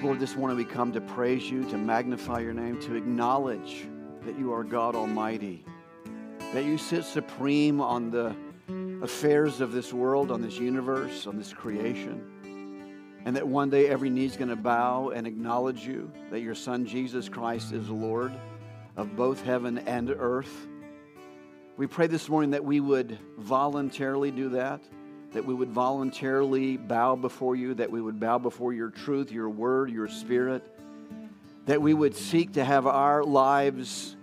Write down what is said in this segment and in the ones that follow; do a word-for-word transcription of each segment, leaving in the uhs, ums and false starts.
Lord, this morning we come to praise you, to magnify your name, to acknowledge that you are God Almighty, that you sit supreme on the affairs of this world, on this universe, on this creation, and that one day every knee is going to bow and acknowledge you, that your Son Jesus Christ is Lord of both heaven and earth. We pray this morning that we would voluntarily do that, that we would voluntarily bow before you, that we would bow before your truth, your word, your spirit, that we would seek to have our lives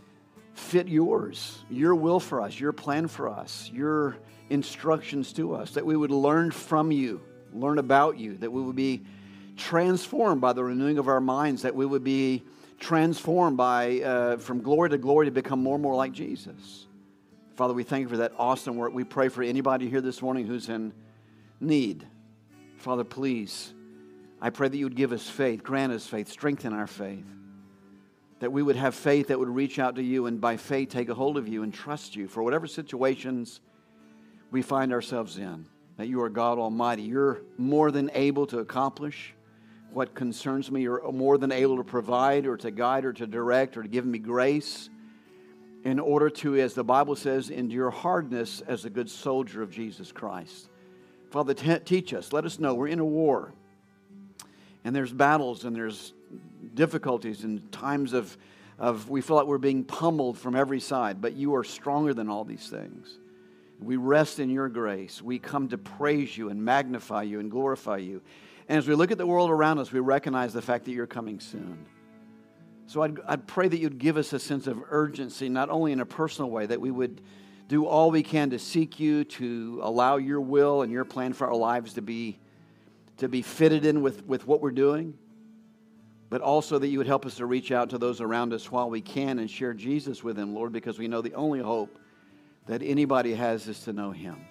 fit yours, your will for us, your plan for us, your instructions to us, that we would learn from you, learn about you, that we would be transformed by the renewing of our minds, that we would be transformed by uh, from glory to glory to become more and more like Jesus. Father, we thank you for that awesome work. We pray for anybody here this morning who's in need. Father, please, I pray that you would give us faith, grant us faith, strengthen our faith, that we would have faith that would reach out to you and by faith take a hold of you and trust you for whatever situations we find ourselves in, that you are God Almighty. You're more than able to accomplish what concerns me. You're more than able to provide or to guide or to direct or to give me grace in order to, as the Bible says, endure hardness as a good soldier of Jesus Christ. Father, t- teach us. Let us know we're in a war. And there's battles and there's difficulties and times of, of we feel like we're being pummeled from every side. But you are stronger than all these things. We rest in your grace. We come to praise you and magnify you and glorify you. And as we look at the world around us, we recognize the fact that you're coming soon. So I'd, I'd pray that you'd give us a sense of urgency, not only in a personal way, that we would do all we can to seek you, to allow your will and your plan for our lives to be, to be fitted in with, with what we're doing, but also that you would help us to reach out to those around us while we can and share Jesus with them, Lord, because we know the only hope that anybody has is to know him.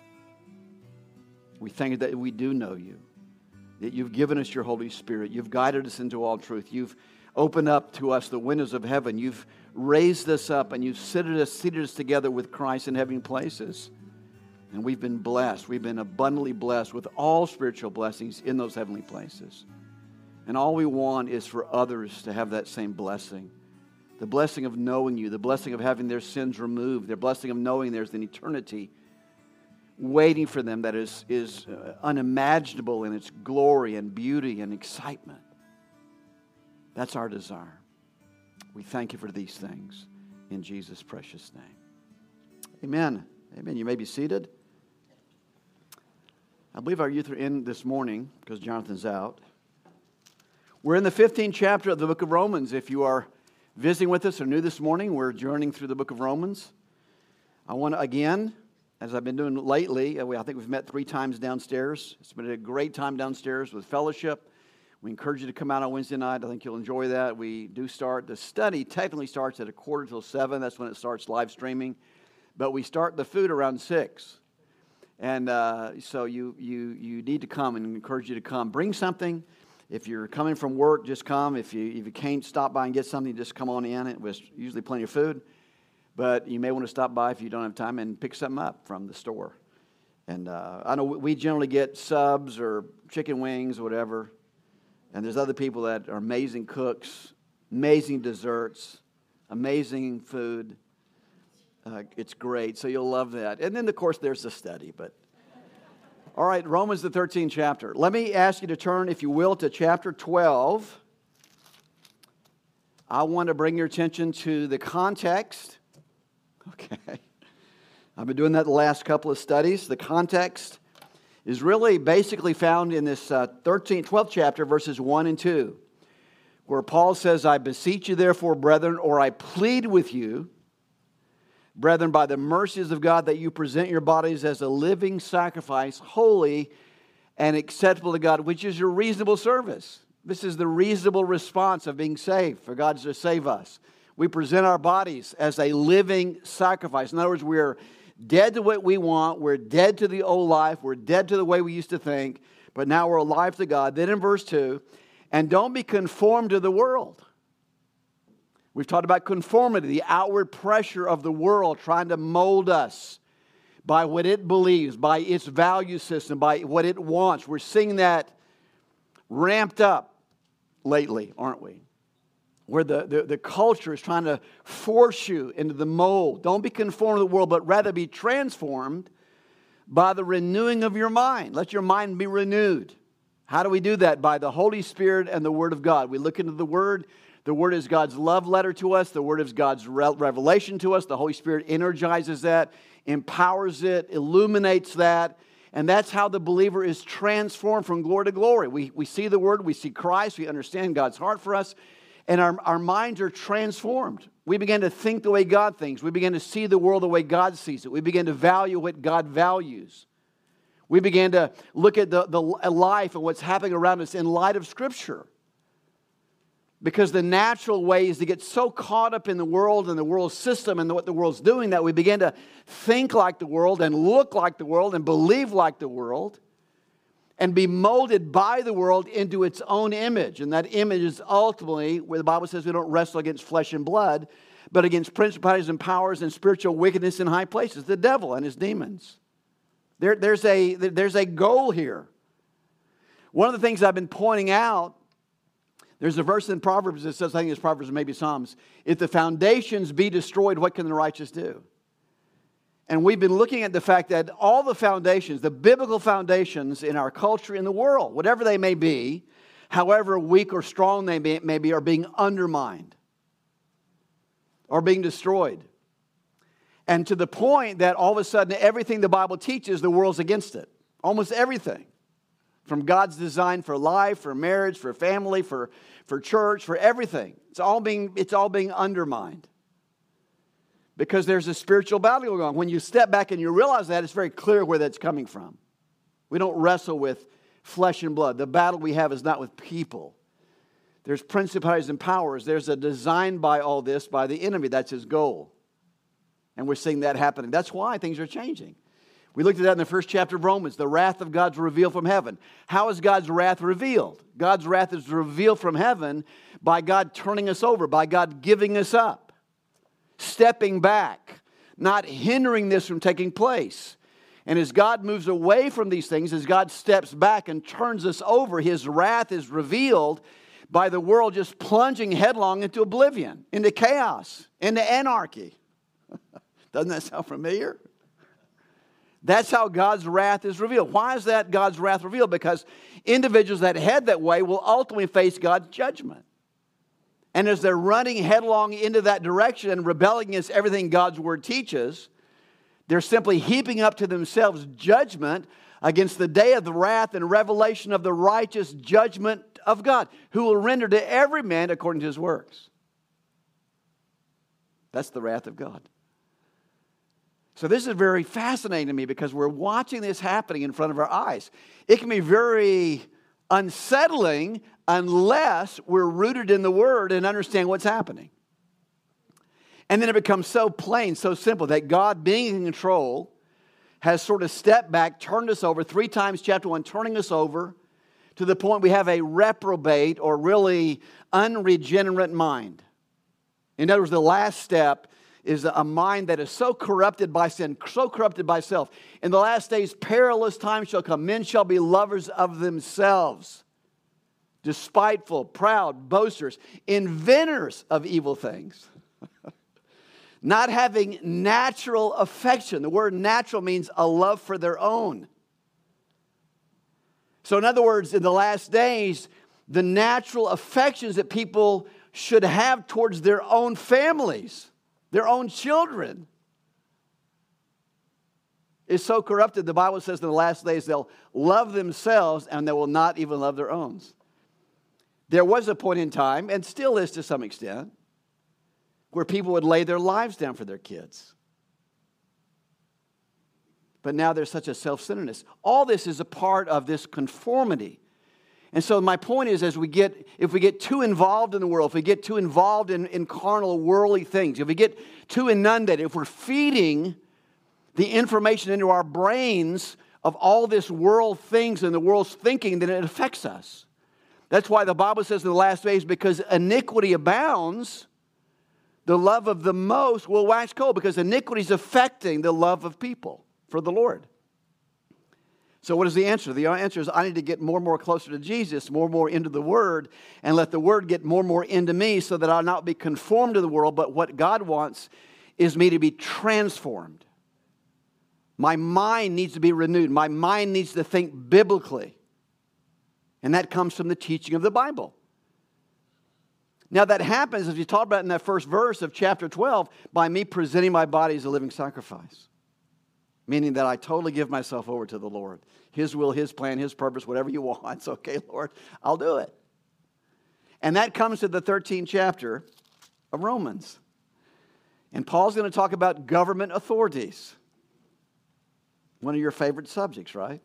We thank you that we do know you, that you've given us your Holy Spirit. You've guided us into all truth. You've opened up to us the windows of heaven. You've raised us up and you've seated us, seated us together with Christ in heavenly places. And we've been blessed. We've been abundantly blessed with all spiritual blessings in those heavenly places. And all we want is for others to have that same blessing. The blessing of knowing you, the blessing of having their sins removed, the blessing of knowing there's an eternity waiting for them that is, is uh, unimaginable in its glory and beauty and excitement. That's our desire. We thank you for these things in Jesus' precious name. Amen. Amen. You may be seated. I believe our youth are in this morning because Jonathan's out. We're in the fifteenth chapter of the book of Romans. If you are visiting with us or new this morning, we're journeying through the book of Romans. I want to, again, as I've been doing lately, I think we've met three times downstairs. It's been a great time downstairs with fellowship. We encourage you to come out on Wednesday night. I think you'll enjoy that. We do start, the study technically starts at a quarter till seven. That's when it starts live streaming. But we start the food around six. And uh, so you, you, you need to come and encourage you to come. Bring something. If you're coming from work, just come. If you, if you can't stop by and get something, just come on in. It was usually plenty of food. But you may want to stop by if you don't have time and pick something up from the store. And uh, I know we generally get subs or chicken wings or whatever. And there's other people that are amazing cooks, amazing desserts, amazing food. Uh, it's great, so you'll love that. And then, of course, there's the study. But all right, Romans, the thirteenth chapter. Let me ask you to turn, if you will, to chapter twelve. I want to bring your attention to the context. Okay. I've been doing that the last couple of studies. The context is really basically found in this uh, thirteenth, twelfth chapter, verses one and two, where Paul says, I beseech you therefore, brethren, or I plead with you, brethren, by the mercies of God, that you present your bodies as a living sacrifice, holy and acceptable to God, which is your reasonable service. This is the reasonable response of being saved, for God to save us. We present our bodies as a living sacrifice. In other words, we are dead to what we want. We're dead to the old life. We're dead to the way we used to think. But now we're alive to God. Then in verse two, and don't be conformed to the world. We've talked about conformity, the outward pressure of the world trying to mold us by what it believes, by its value system, by what it wants. We're seeing that ramped up lately, aren't we? Where the, the, the culture is trying to force you into the mold. Don't be conformed to the world, but rather be transformed by the renewing of your mind. Let your mind be renewed. How do we do that? By the Holy Spirit and the Word of God. We look into the Word. The Word is God's love letter to us. The Word is God's re- revelation to us. The Holy Spirit energizes that, empowers it, illuminates that. And that's how the believer is transformed from glory to glory. We, we see the Word, we see Christ, we understand God's heart for us, and our, our minds are transformed. We begin to think the way God thinks. We begin to see the world the way God sees it. We begin to value what God values. We begin to look at the, the life and what's happening around us in light of Scripture. Because the natural way is to get so caught up in the world and the world system and what the world's doing that we begin to think like the world and look like the world and believe like the world and be molded by the world into its own image. And that image is ultimately where the Bible says we don't wrestle against flesh and blood, but against principalities and powers and spiritual wickedness in high places, the devil and his demons. There, there's a, there's a goal here. One of the things I've been pointing out, there's a verse in Proverbs that says, I think it's Proverbs or maybe Psalms, if the foundations be destroyed, what can the righteous do? And we've been looking at the fact that all the foundations, the biblical foundations in our culture, in the world, whatever they may be, however weak or strong they may be, are being undermined or being destroyed. And to the point that all of a sudden everything the Bible teaches, the world's against it. Almost everything. From God's design for life, for marriage, for family, for, for church, for everything. It's all being, it's all being undermined. Because there's a spiritual battle going on. When you step back and you realize that, it's very clear where that's coming from. We don't wrestle with flesh and blood. The battle we have is not with people. There's principalities and powers. There's a design by all this by the enemy. That's his goal. And we're seeing that happening. That's why things are changing. We looked at that in the first chapter of Romans. The wrath of God's revealed from heaven. How is God's wrath revealed? God's wrath is revealed from heaven by God turning us over, by God giving us up, stepping back, not hindering this from taking place. And as God moves away from these things, as God steps back and turns us over, His wrath is revealed by the world just plunging headlong into oblivion, into chaos, into anarchy. Doesn't that sound familiar? That's how God's wrath is revealed. Why is that God's wrath revealed? Because individuals that head that way will ultimately face God's judgment. And as they're running headlong into that direction and rebelling against everything God's Word teaches, they're simply heaping up to themselves judgment against the day of the wrath and revelation of the righteous judgment of God, who will render to every man according to his works. That's the wrath of God. So this is very fascinating to me because we're watching this happening in front of our eyes. It can be very unsettling unless we're rooted in the Word and understand what's happening. And then it becomes so plain, so simple, that God, being in control, has sort of stepped back, turned us over, three times, chapter one, turning us over to the point we have a reprobate or really unregenerate mind. In other words, the last step is a mind that is so corrupted by sin, so corrupted by self. In the last days, perilous times shall come. Men shall be lovers of themselves, despiteful, proud, boasters, inventors of evil things, not having natural affection. The word natural means a love for their own. So in other words, in the last days, the natural affections that people should have towards their own families, their own children, is so corrupted. The Bible says in the last days they'll love themselves and they will not even love their own. There was a point in time, and still is to some extent, where people would lay their lives down for their kids. But now there's such a self-centeredness. All this is a part of this conformity. And so my point is, as we get, if we get too involved in the world, if we get too involved in, in carnal, worldly things, if we get too inundated, if we're feeding the information into our brains of all this world things and the world's thinking, then it affects us. That's why the Bible says in the last days, because iniquity abounds, the love of the most will wax cold, because iniquity is affecting the love of people for the Lord. So what is the answer? The answer is I need to get more and more closer to Jesus, more and more into the Word, and let the Word get more and more into me so that I'll not be conformed to the world, but what God wants is me to be transformed. My mind needs to be renewed. My mind needs to think biblically. And that comes from the teaching of the Bible. Now that happens, as you talked about in that first verse of chapter twelve, by me presenting my body as a living sacrifice. Meaning that I totally give myself over to the Lord. His will, His plan, His purpose, whatever you want. It's okay, Lord, I'll do it. And that comes to the thirteenth chapter of Romans. And Paul's going to talk about government authorities. One of your favorite subjects, right?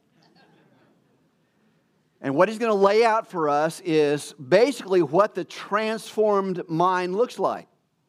And what he's going to lay out for us is basically what the transformed mind looks like.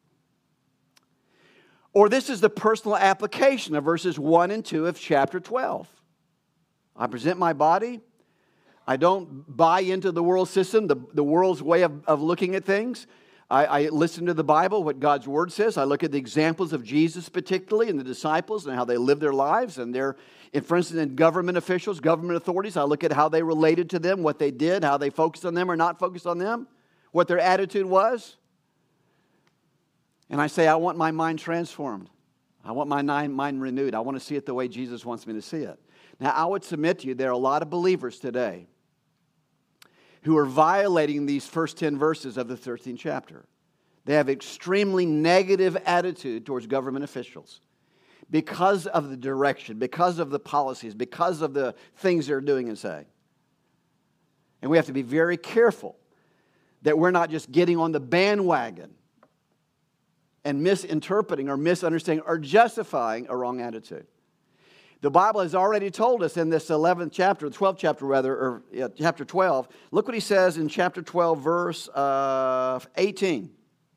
Or this is the personal application of verses one and two of chapter twelve. I present my body. I don't buy into the world system, the, the world's way of, of looking at things. I, I listen to the Bible, what God's Word says. I look at the examples of Jesus particularly and the disciples and how they lived their lives. And they're, for instance, in government officials, government authorities, I look at how they related to them, what they did, how they focused on them or not focused on them, what their attitude was. And I say, I want my mind transformed. I want my mind renewed. I want to see it the way Jesus wants me to see it. Now, I would submit to you, there are a lot of believers today who are violating these first ten verses of the thirteenth chapter. They have extremely negative attitude towards government officials because of the direction, because of the policies, because of the things they're doing and saying. And we have to be very careful that we're not just getting on the bandwagon and misinterpreting or misunderstanding or justifying a wrong attitude. The Bible has already told us in this eleventh chapter, twelfth chapter rather, or yeah, chapter twelve. Look what he says in chapter twelve, verse uh, eighteen.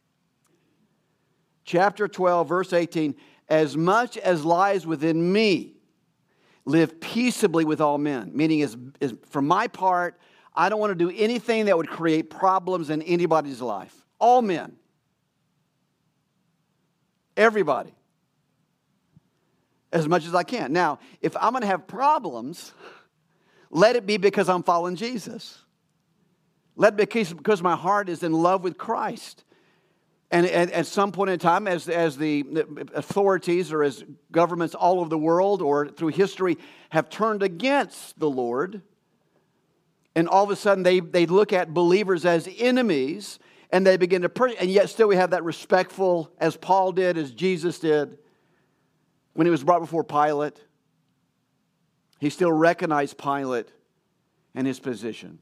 Chapter twelve, verse eighteen. As much as lies within me, live peaceably with all men. Meaning, is, is for my part, I don't want to do anything that would create problems in anybody's life. All men. Everybody. As much as I can. Now, if I'm going to have problems, let it be because I'm following Jesus. Let it be because my heart is in love with Christ. And at, at some point in time, as, as the authorities or as governments all over the world or through history have turned against the Lord, and all of a sudden they, they look at believers as enemies, and they begin to pray, and yet still we have that respectful, as Paul did, as Jesus did, when he was brought before Pilate, he still recognized Pilate and his position.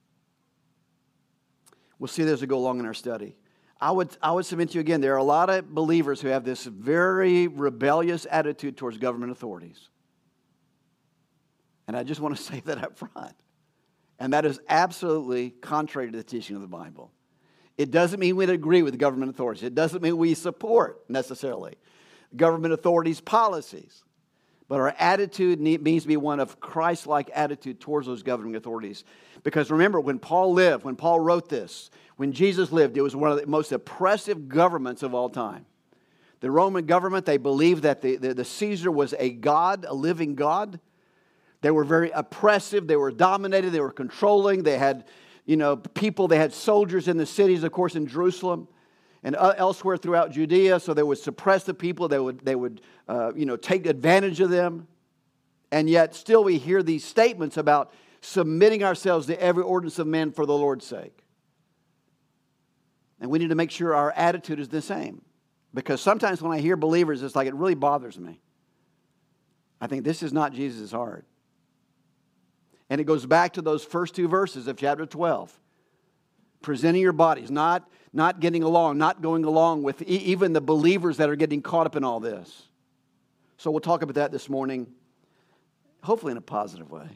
We'll see this as we go along in our study. I would, I would submit to you again, there are a lot of believers who have this very rebellious attitude towards government authorities. And I just want to say that up front. And that is absolutely contrary to the teaching of the Bible. It doesn't mean we agree with government authorities. It doesn't mean we support necessarily government authorities' policies. But our attitude needs to be one of Christ-like attitude towards those governing authorities. Because remember, when Paul lived, when Paul wrote this, when Jesus lived, it was one of the most oppressive governments of all time. The Roman government, they believed that the, the, the Caesar was a god, a living god. They were very oppressive. They were dominated. They were controlling. They had, you know, people. They had soldiers in the cities, of course, in Jerusalem and elsewhere throughout Judea, so they would suppress the people. They would, they would, uh, you know, take advantage of them. And yet, still, we hear these statements about submitting ourselves to every ordinance of men for the Lord's sake. And we need to make sure our attitude is the same, because sometimes when I hear believers, it's like it really bothers me. I think this is not Jesus' heart. And it goes back to those first two verses of chapter twelve. Presenting your bodies, not, not getting along, not going along with e- even the believers that are getting caught up in all this. So we'll talk about that this morning, hopefully in a positive way.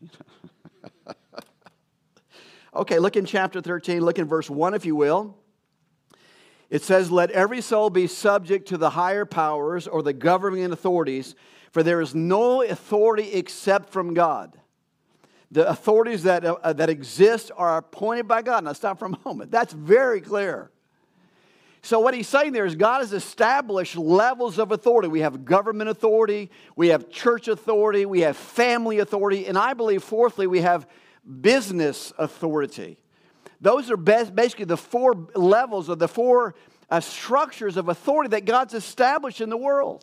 Okay, look in chapter thirteen, look in verse one if you will. It says, let every soul be subject to the higher powers or the governing authorities, for there is no authority except from God. The authorities that, uh, that exist are appointed by God. Now stop for a moment. That's very clear. So what he's saying there is God has established levels of authority. We have government authority, we have church authority, we have family authority, and I believe, fourthly, we have business authority. Those are best, basically the four levels of the four uh, structures of authority that God's established in the world.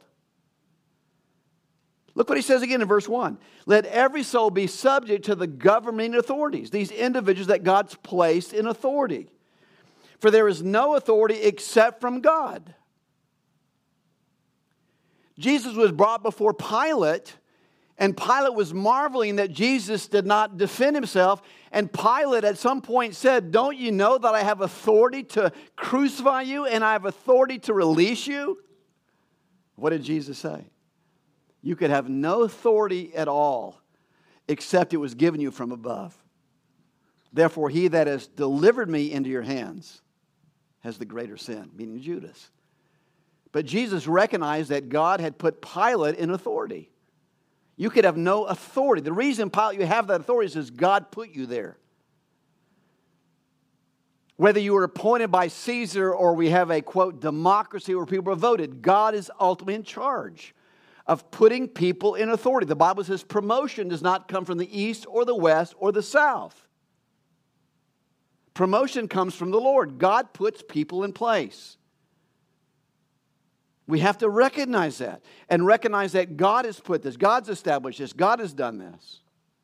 Look what he says again in verse one. Let every soul be subject to the governing authorities, these individuals that God's placed in authority. For there is no authority except from God. Jesus was brought before Pilate, and Pilate was marveling that Jesus did not defend himself. And Pilate at some point said, don't you know that I have authority to crucify you and I have authority to release you? What did Jesus say? You could have no authority at all except it was given you from above. Therefore, he that has delivered me into your hands has the greater sin, meaning Judas. But Jesus recognized that God had put Pilate in authority. You could have no authority. The reason, Pilate, you have that authority is God put you there. Whether you were appointed by Caesar or we have a, quote, democracy where people are voted, God is ultimately in charge of putting people in authority. The Bible says promotion does not come from the east or the west or the south. Promotion comes from the Lord. God puts people in place. We have to recognize that and recognize that God has put this. God's established this. God has done this.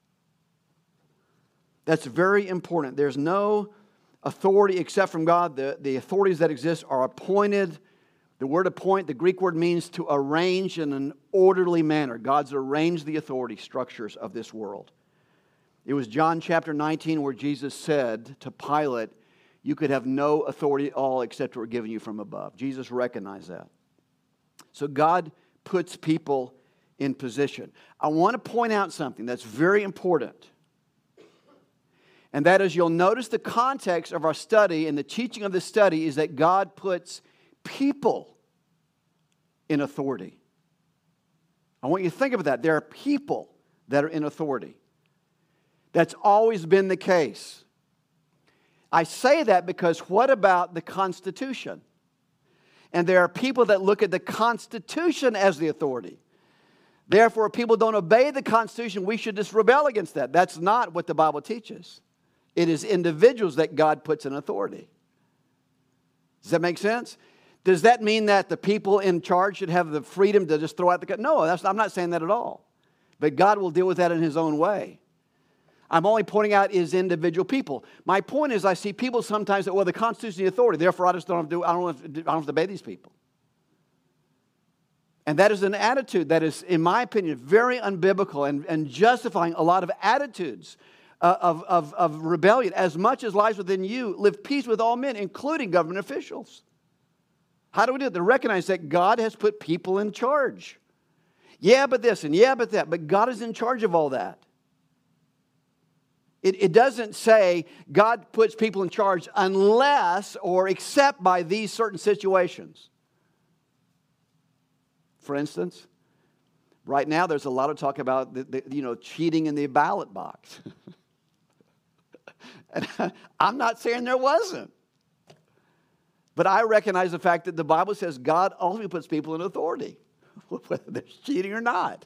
That's very important. There's no authority except from God. The, the authorities that exist are appointed. The word appoint, the Greek word means to arrange in an orderly manner. God's arranged the authority structures of this world. It was John chapter nineteen where Jesus said to Pilate, you could have no authority at all except what were given you from above. Jesus recognized that. So God puts people in position. I want to point out something that's very important. And that is, you'll notice the context of our study and the teaching of the study is that God puts people in authority. I want you to think about that. There are people that are in authority. That's always been the case. I say that because what about the Constitution? And there are people that look at the Constitution as the authority. Therefore, if people don't obey the Constitution, we should just rebel against that. That's not what the Bible teaches. It is individuals that God puts in authority. Does that make sense? Does that mean that the people in charge should have the freedom to just throw out the... No, that's, I'm not saying that at all. But God will deal with that in His own way. I'm only pointing out is individual people. My point is I see people sometimes that, well, the Constitution is the authority, therefore I just don't have to do, I don't have to, I don't have to obey these people. And that is an attitude that is, in my opinion, very unbiblical and, and justifying a lot of attitudes uh, of, of, of rebellion. As much as lies within you, live peace with all men, including government officials. How do we do it? To recognize that God has put people in charge. Yeah, but this and yeah, but that. But God is in charge of all that. It, it doesn't say God puts people in charge unless or except by these certain situations. For instance, right now there's a lot of talk about the, the, you know, cheating in the ballot box. And I'm not saying there wasn't. But I recognize the fact that the Bible says God ultimately puts people in authority, whether there's cheating or not.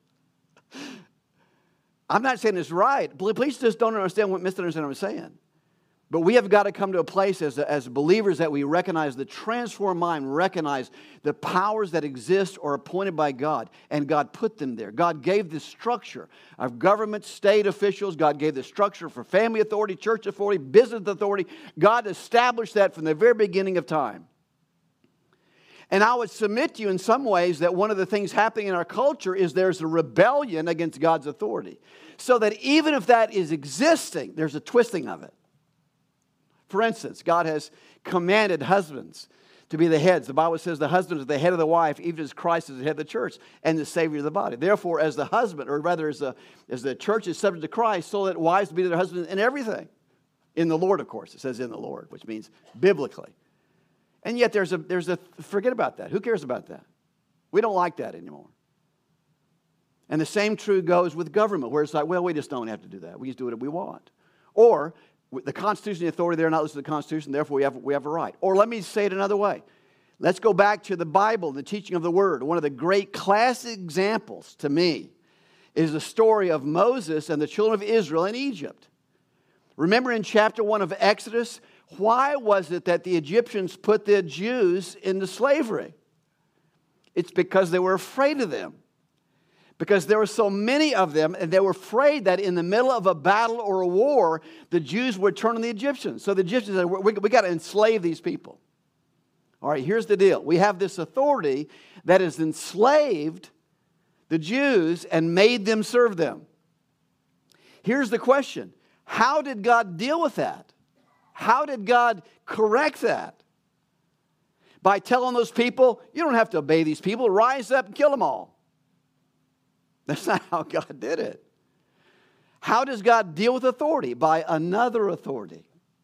I'm not saying it's right. Please just don't understand what misunderstand what I'm saying. But we have got to come to a place as, as believers that we recognize the transformed mind, recognize the powers that exist or are appointed by God, and God put them there. God gave the structure of government, state officials. God gave the structure for family authority, church authority, business authority. God established that from the very beginning of time. And I would submit to you in some ways that one of the things happening in our culture is there's a rebellion against God's authority. So that even if that is existing, there's a twisting of it. For instance, God has commanded husbands to be the heads. The Bible says the husband is the head of the wife, even as Christ is the head of the church and the Savior of the body. Therefore, as the husband, or rather as the, as the church is subject to Christ, so that wives be to their husbands in everything. In the Lord, of course. It says in the Lord, which means biblically. And yet there's a, there's a, forget about that. Who cares about that? We don't like that anymore. And the same true goes with government, where it's like, well, we just don't have to do that. We just do what we want. Or The Constitution, the authority there, not listed in the Constitution, therefore we have, we have a right. Or let me say it another way. Let's go back to the Bible, the teaching of the Word. One of the great classic examples to me is the story of Moses and the children of Israel in Egypt. Remember in chapter one of Exodus, why was it that the Egyptians put the Jews into slavery? It's because they were afraid of them. Because there were so many of them, and they were afraid that in the middle of a battle or a war, the Jews would turn on the Egyptians. So the Egyptians said, we, we got to enslave these people. All right, here's the deal. We have this authority that has enslaved the Jews and made them serve them. Here's the question. How did God deal with that? How did God correct that? By telling those people, you don't have to obey these people. Rise up and kill them all. That's not how God did it. How does God deal with authority? By another authority.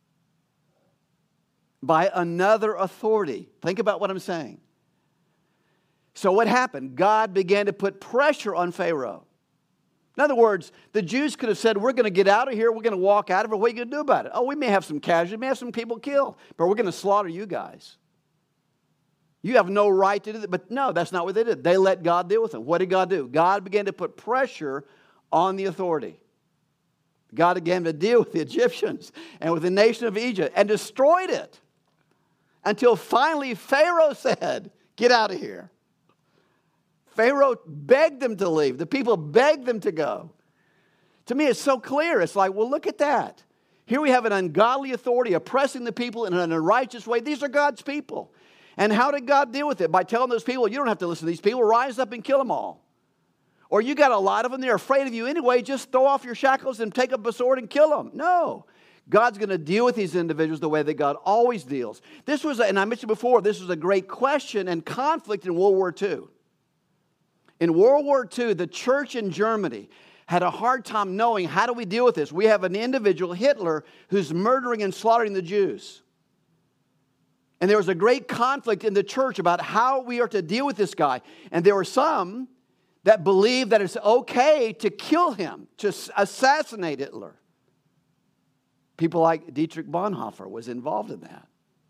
By another authority. Think about what I'm saying. So what happened? God began to put pressure on Pharaoh. In other words, the Jews could have said, we're going to get out of here, we're going to walk out of it, what are you going to do about it? Oh, we may have some casualties, we may have some people killed, but we're going to slaughter you guys. You have no right to do that. But no, that's not what they did. They let God deal with them. What did God do? God began to put pressure on the authority. God began to deal with the Egyptians and with the nation of Egypt and destroyed it until finally Pharaoh said, get out of here. Pharaoh begged them to leave. The people begged them to go. To me, it's so clear. It's like, well, look at that. Here we have an ungodly authority oppressing the people in an unrighteous way. These are God's people. And how did God deal with it? By telling those people, you don't have to listen to these people. Rise up and kill them all. Or you got a lot of them, they're afraid of you anyway. Just throw off your shackles and take up a sword and kill them. No. God's going to deal with these individuals the way that God always deals. This was, and I mentioned before, this was a great question and conflict in World War Two. In World War Two, the church in Germany had a hard time knowing, how do we deal with this? We have an individual, Hitler, who's murdering and slaughtering the Jews. And there was a great conflict in the church about how we are to deal with this guy. And there were some that believed that it's okay to kill him, to assassinate Hitler. People like Dietrich Bonhoeffer was involved in that.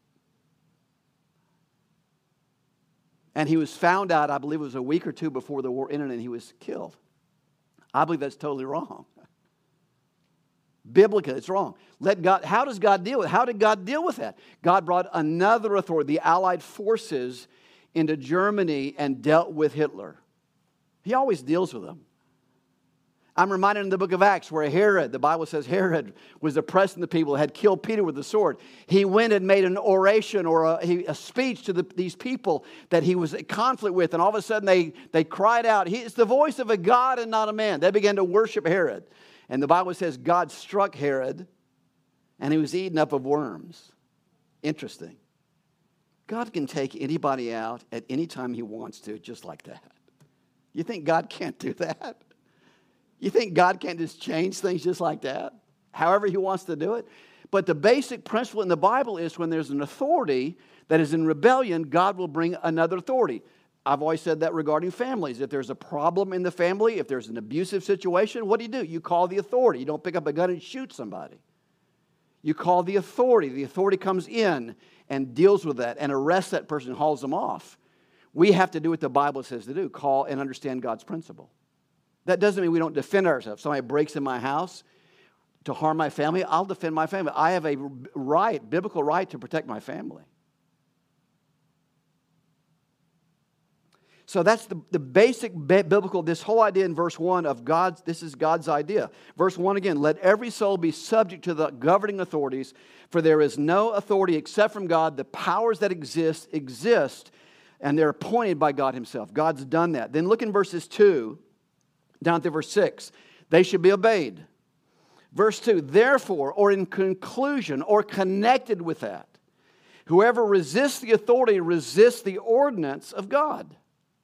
And he was found out, I believe it was a week or two before the war ended, and he was killed. I believe that's totally wrong. Biblically, it's wrong. Let God. How does God deal with it? How did God deal with that? God brought another authority, the Allied forces, into Germany and dealt with Hitler. He always deals with them. I'm reminded in the book of Acts where Herod, the Bible says Herod was oppressing the people, had killed Peter with the sword. He went and made an oration or a, a speech to the, these people that he was in conflict with, and all of a sudden they, they cried out, he, it's the voice of a God and not a man. They began to worship Herod. And the Bible says God struck Herod, and he was eaten up of worms. Interesting. God can take anybody out at any time he wants to, just like that. You think God can't do that? You think God can't just change things just like that? However he wants to do it? But the basic principle in the Bible is when there's an authority that is in rebellion, God will bring another authority. I've always said that regarding families. If there's a problem in the family, if there's an abusive situation, what do you do? You call the authority. You don't pick up a gun and shoot somebody. You call the authority. The authority comes in and deals with that and arrests that person and hauls them off. We have to do what the Bible says to do, call and understand God's principle. That doesn't mean we don't defend ourselves. Somebody breaks in my house to harm my family, I'll defend my family. I have a right, biblical right, to protect my family. So that's the, the basic biblical, this whole idea in verse one of God's, this is God's idea. Verse one again, let every soul be subject to the governing authorities, for there is no authority except from God. The powers that exist, exist, and they're appointed by God himself. God's done that. Then look in verses two down to verse six. They should be obeyed. Verse two, therefore, or in conclusion, or connected with that, whoever resists the authority resists the ordinance of God.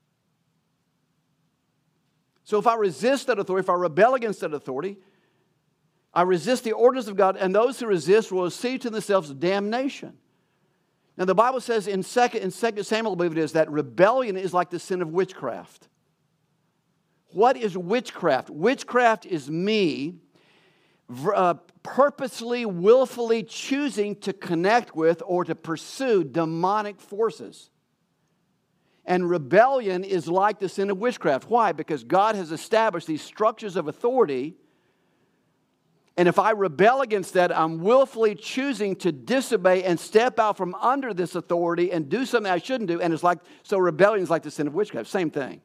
So if I resist that authority, if I rebel against that authority, I resist the ordinance of God, and those who resist will receive to themselves damnation. Now the Bible says in second, in second Samuel, I believe it is, that rebellion is like the sin of witchcraft. What is witchcraft? Witchcraft is me uh, purposely, willfully choosing to connect with or to pursue demonic forces. And rebellion is like the sin of witchcraft. Why? Because God has established these structures of authority. And if I rebel against that, I'm willfully choosing to disobey and step out from under this authority and do something I shouldn't do. And it's like, so rebellion is like the sin of witchcraft. Same thing.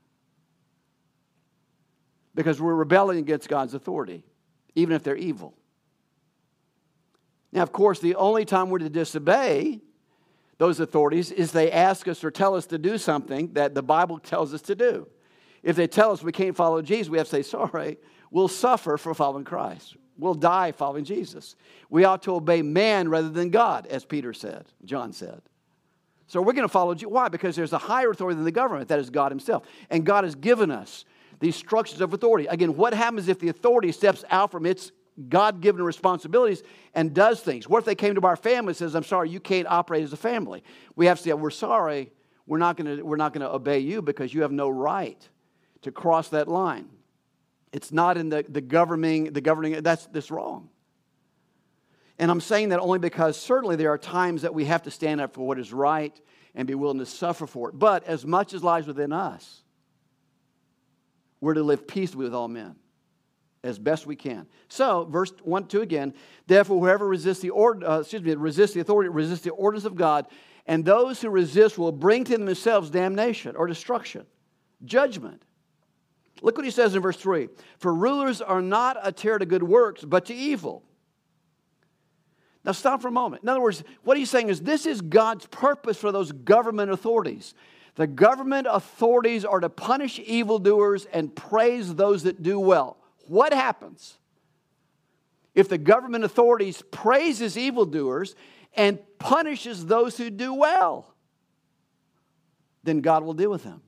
Because we're rebelling against God's authority, even if they're evil. Now, of course, the only time we're to disobey those authorities is they ask us or tell us to do something that the Bible tells us to do. If they tell us we can't follow Jesus, we have to say, sorry, we'll suffer for following Christ. We'll die following Jesus. We ought to obey man rather than God, as Peter said, John said. So we're going to follow Jesus. Why? Because there's a higher authority than the government. That is God himself. And God has given us these structures of authority. Again, what happens if the authority steps out from its God-given responsibilities and does things? What if they came to our family and says, I'm sorry, you can't operate as a family? We have to say, we're sorry, we're not going to, we're not going to obey you because you have no right to cross that line. It's not in the, the governing, the governing, that's, that's wrong. And I'm saying that only because certainly there are times that we have to stand up for what is right and be willing to suffer for it. But as much as lies within us, we're to live peaceably with all men as best we can. So, verse one, two again, therefore whoever resists the ord- uh, excuse me, resists the authority, resists the orders of God, and those who resist will bring to themselves damnation or destruction, judgment. Look what he says in verse three. For rulers are not a terror to good works, but to evil. Now stop for a moment. In other words, what he's saying is this is God's purpose for those government authorities. The government authorities are to punish evildoers and praise those that do well. What happens if the government authorities praises evildoers and punishes those who do well? Then God will deal with them.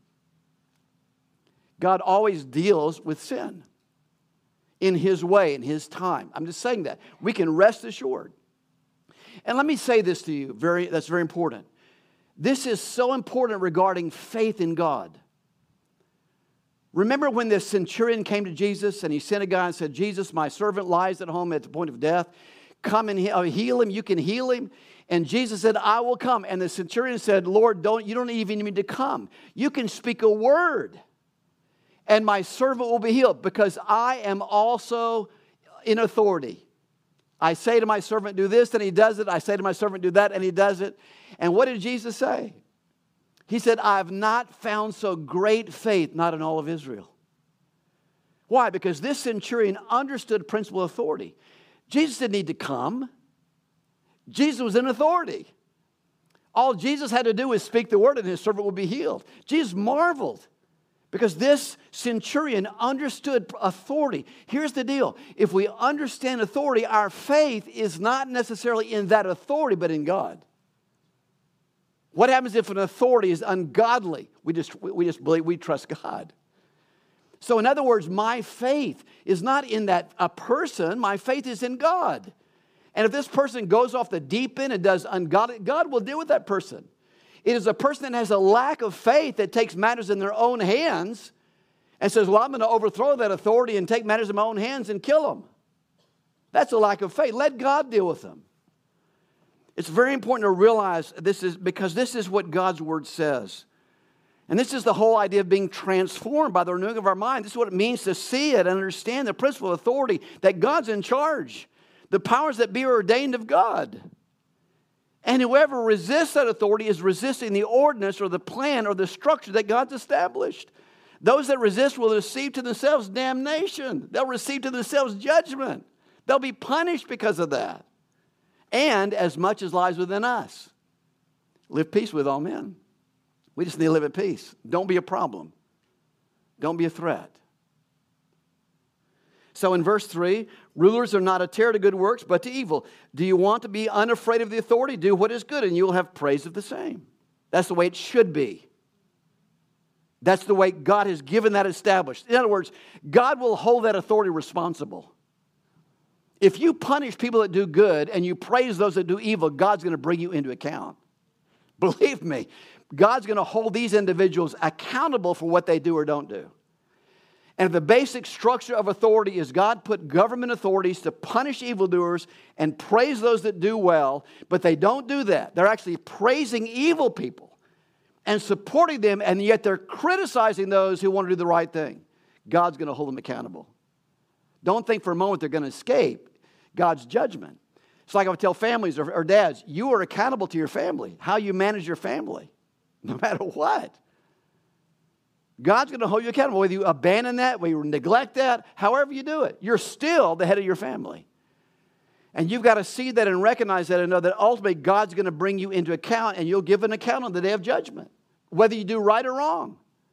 God always deals with sin in his way, in his time. I'm just saying that. We can rest assured. And let me say this to you, very, that's very important. This is so important regarding faith in God. Remember when the centurion came to Jesus and he sent a guy and said, Jesus, my servant lies at home at the point of death. Come and heal him. You can heal him. And Jesus said, I will come. And the centurion said, Lord, don't, you don't even need to come. You can speak a word and my servant will be healed because I am also in authority. I say to my servant, do this, and he does it. I say to my servant, do that, and he does it. And what did Jesus say? He said, I have not found so great faith, not in all of Israel. Why? Because this centurion understood principle of authority. Jesus didn't need to come. Jesus was in authority. All Jesus had to do was speak the word and his servant would be healed. Jesus marveled because this centurion understood authority. Here's the deal. If we understand authority, our faith is not necessarily in that authority, but in God. What happens if an authority is ungodly? We just, we just believe, we trust God. So in other words, my faith is not in that a person. My faith is in God. And if this person goes off the deep end and does ungodly, God will deal with that person. It is a person that has a lack of faith that takes matters in their own hands and says, well, I'm going to overthrow that authority and take matters in my own hands and kill them. That's a lack of faith. Let God deal with them. It's very important to realize this is because this is what God's word says. And this is the whole idea of being transformed by the renewing of our mind. This is what it means to see it and understand the principle of authority, that God's in charge. The powers that be are ordained of God. And whoever resists that authority is resisting the ordinance or the plan or the structure that God's established. Those that resist will receive to themselves damnation. They'll receive to themselves judgment. They'll be punished because of that. And as much as lies within us, live peace with all men. We just need to live at peace. Don't be a problem. Don't be a threat. So in verse three, rulers are not a terror to good works, but to evil. Do you want to be unafraid of the authority? Do what is good, and you will have praise of the same. That's the way it should be. That's the way God has given that established. In other words, God will hold that authority responsible. If you punish people that do good and you praise those that do evil, God's going to bring you into account. Believe me, God's going to hold these individuals accountable for what they do or don't do. And if the basic structure of authority is God put government authorities to punish evildoers and praise those that do well, but they don't do that. They're actually praising evil people and supporting them, and yet they're criticizing those who want to do the right thing. God's going to hold them accountable. Don't think for a moment they're going to escape God's judgment. It's like I would tell families or, or dads, you are accountable to your family, how you manage your family, no matter what. God's going to hold you accountable, whether you abandon that, whether you neglect that, however you do it. You're still the head of your family. And you've got to see that and recognize that and know that ultimately God's going to bring you into account, and you'll give an account on the day of judgment, whether you do right or wrong.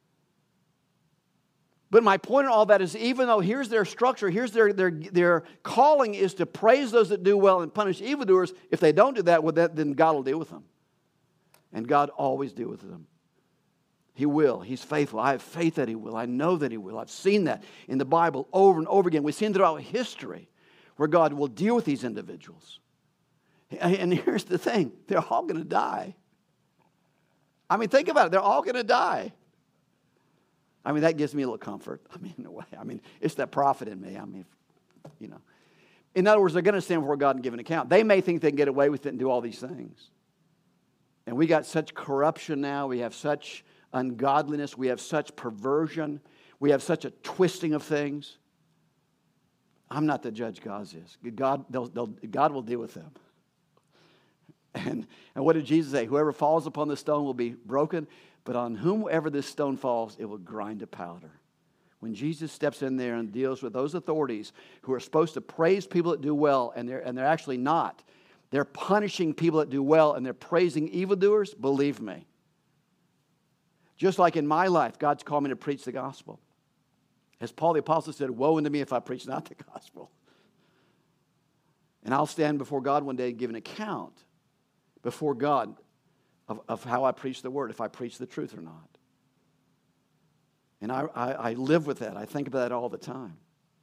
But my point in all that is, even though here's their structure, here's their, their, their calling is to praise those that do well and punish evildoers, if they don't do that, well, that, then God will deal with them. And God always deals with them. He will. He's faithful. I have faith that He will. I know that He will. I've seen that in the Bible over and over again. We've seen throughout history where God will deal with these individuals. And here's the thing. They're all going to die. I mean, think about it. They're all going to die. I mean, that gives me a little comfort. I mean, in a way. I mean, it's that prophet in me. I mean, you know. In other words, they're going to stand before God and give an account. They may think they can get away with it and do all these things. And we got such corruption now. We have such ungodliness. We have such perversion. We have such a twisting of things. I'm not the judge. God is. God, they'll, they'll, God will deal with them. And, and what did Jesus say? Whoever falls upon the stone will be broken, but on whomever this stone falls, it will grind to powder. When Jesus steps in there and deals with those authorities who are supposed to praise people that do well, and they're, and they're actually not. They're punishing people that do well, and they're praising evildoers, believe me. Just like in my life, God's called me to preach the gospel. As Paul the Apostle said, woe unto me if I preach not the gospel. And I'll stand before God one day and give an account before God of, of how I preach the word, if I preach the truth or not. And I, I, I live with that. I think about that all the time.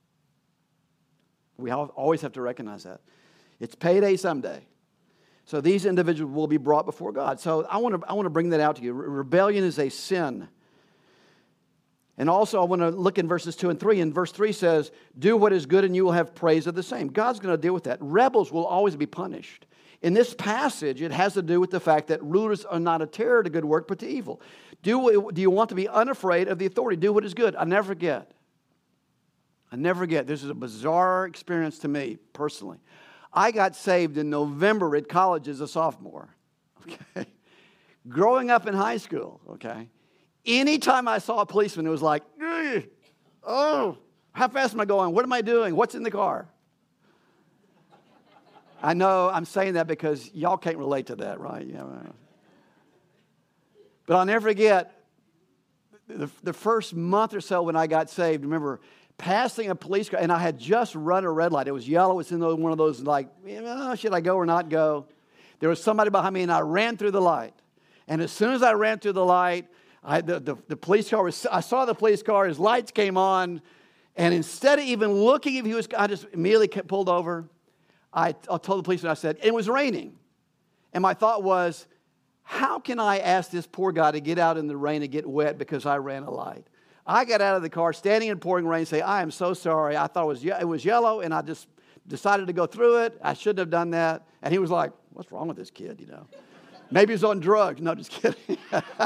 We always have to recognize that. It's payday someday. So these individuals will be brought before God. So I want to I want to bring that out to you. Re- rebellion is a sin. And also I want to look in verses two and three. And verse three says, do what is good and you will have praise of the same. God's going to deal with that. Rebels will always be punished. In this passage, it has to do with the fact that rulers are not a terror to good work, but to evil. Do, do you want to be unafraid of the authority? Do what is good. I never forget. I never forget. This is a bizarre experience to me personally. I got saved in November at college as a sophomore, okay? Growing up in high school, okay? Anytime I saw a policeman, it was like, oh, how fast am I going? What am I doing? What's in the car? I know I'm saying that because y'all can't relate to that, right? Yeah. But I'll never forget the, the first month or so when I got saved, remember, passing a police car, and I had just run a red light. It was yellow. It's in one of those, like, oh, should I go or not go? There was somebody behind me, and I ran through the light. And as soon as I ran through the light, I, the, the, the police car was, I saw the police car, his lights came on, and instead of even looking if he was, I just immediately pulled over. I, I told the policeman, I said, it was raining. And my thought was, how can I ask this poor guy to get out in the rain and get wet because I ran a light? I got out of the car, standing in pouring rain, say, I am so sorry. I thought it was, it was yellow, and I just decided to go through it. I shouldn't have done that. And he was like, what's wrong with this kid, you know? Maybe he's on drugs. No, just kidding.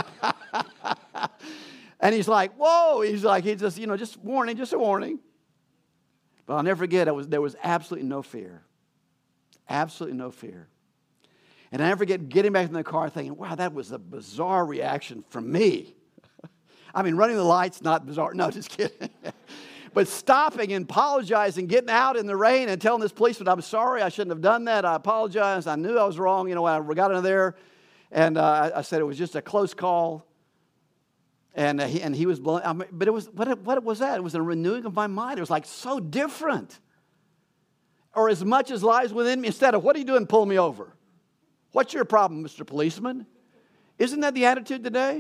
And he's like, whoa. He's like, he just, you know, just warning, just a warning. But I'll never forget, it was, there was absolutely no fear. Absolutely no fear. And I never forget getting back in the car thinking, wow, that was a bizarre reaction from me. I mean, running the lights, not bizarre. No, just kidding. But stopping and apologizing, getting out in the rain and telling this policeman, I'm sorry, I shouldn't have done that. I apologize. I knew I was wrong. You know, I got into there, and uh, I said it was just a close call. And uh, he, and he was blown. I mean, but it was, what, what was that? It was a renewing of my mind. It was like so different. Or as much as lies within me, instead of, what are you doing, pull me over? What's your problem, Mister Policeman? Isn't that the attitude today?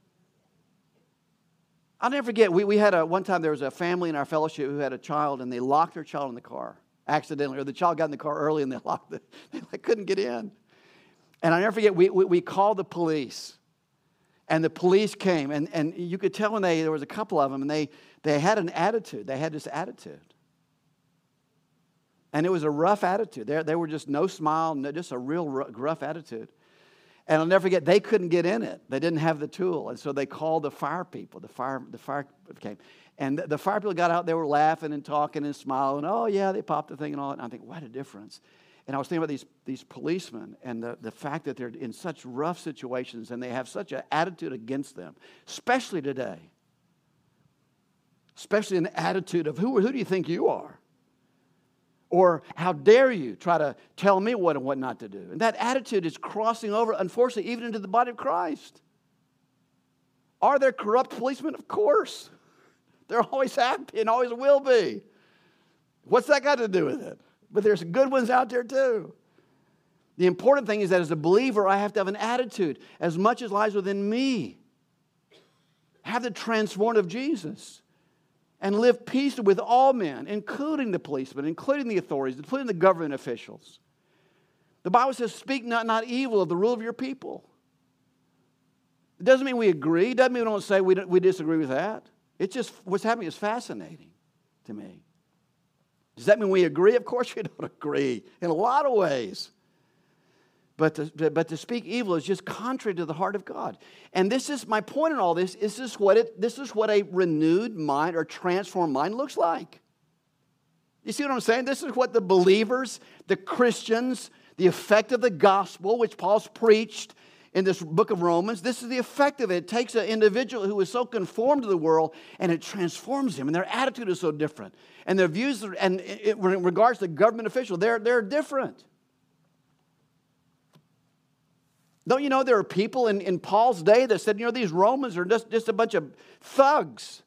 I'll never forget, we, we had a, one time there was a family in our fellowship who had a child, and they locked their child in the car, accidentally, or the child got in the car early and they locked it. They couldn't get in. And I'll never forget, we, we, we called the police. And the police came, and, and you could tell when they, there was a couple of them, and they, they had an attitude. They had this attitude. And it was a rough attitude. They, they were just no smile, no, just a real rough attitude. And I'll never forget, they couldn't get in it. They didn't have the tool. And so they called the fire people. The fire, the fire came. And the, the fire people got out, they were laughing and talking and smiling. Oh, yeah, they popped the thing and all that. And I think, what a difference. And I was thinking about these, these policemen and the, the fact that they're in such rough situations and they have such an attitude against them, especially today. Especially an attitude of, who, who do you think you are? Or how dare you try to tell me what and what not to do? And that attitude is crossing over, unfortunately, even into the body of Christ. Are there corrupt policemen? Of course. There always have been and always will be. What's that got to do with it? But there's good ones out there too. The important thing is that as a believer, I have to have an attitude as much as lies within me. Have the transformed of Jesus. And live peaceably with all men, including the policemen, including the authorities, including the government officials. The Bible says, speak not, not evil of the rule of your people. It doesn't mean we agree. It doesn't mean we don't say we, don't, we disagree with that. It's just what's happening is fascinating to me. Does that mean we agree? Of course we don't agree in a lot of ways. But to, but to speak evil is just contrary to the heart of God. And this is my point in all this. Is this what it? This is what a renewed mind or transformed mind looks like. You see what I'm saying? This is what the believers, the Christians, the effect of the gospel, which Paul's preached in this book of Romans. This is the effect of it. It takes an individual who is so conformed to the world and it transforms him. And their attitude is so different. And their views, and in regards to the government official, they're, they're different. Don't you know there are people in, in Paul's day that said, you know, these Romans are just, just a bunch of thugs.